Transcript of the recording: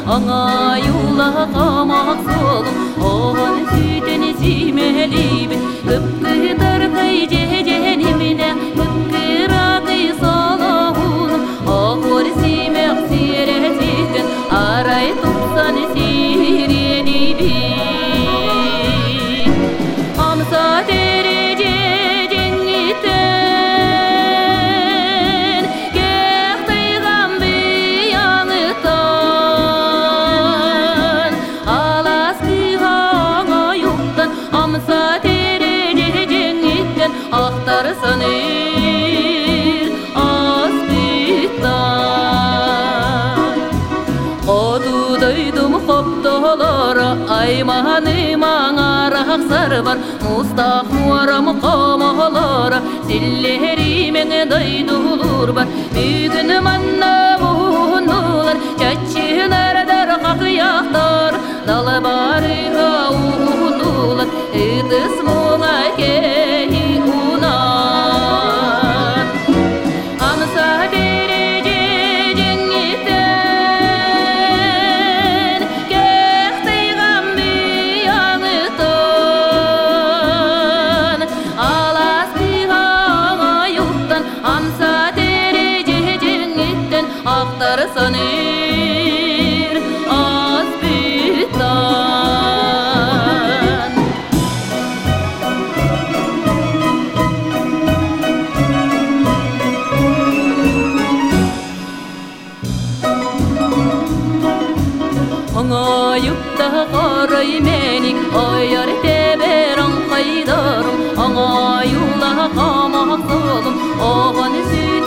Аңа юлақамақ солым, оған сүйтені сүймелейбін. Күпкітар қай жеженіміне, күпкір ағый солағуным. Ақор сүймек сүйрететін, арай тұқсан сүйредейбін. Амса тереже жеңітен, кеқтайған бияңытан. Алас күйғаңа юқтан, амса тереже жеңітен, ақтар саныр аспиттан. Қодудайдым қоптолары, айманым аңарақ сар бар. Мустақ муарам қомолары, силлеримен дайдулур бар. Бүгін манна бұғынулар, чачынардар қақияқтар. Далы барыға ұғынулар, үтіс мұңа кейі ұнар. Амса дереже жеңітен, кеқтайған бияңытан. Алас бияңа юқтан, амса дереже жеңітен, ақтар саныр аспиттан. Аңайыпта қарай менік, айар теберін қайдарым. Аңайула қамақ солым, оған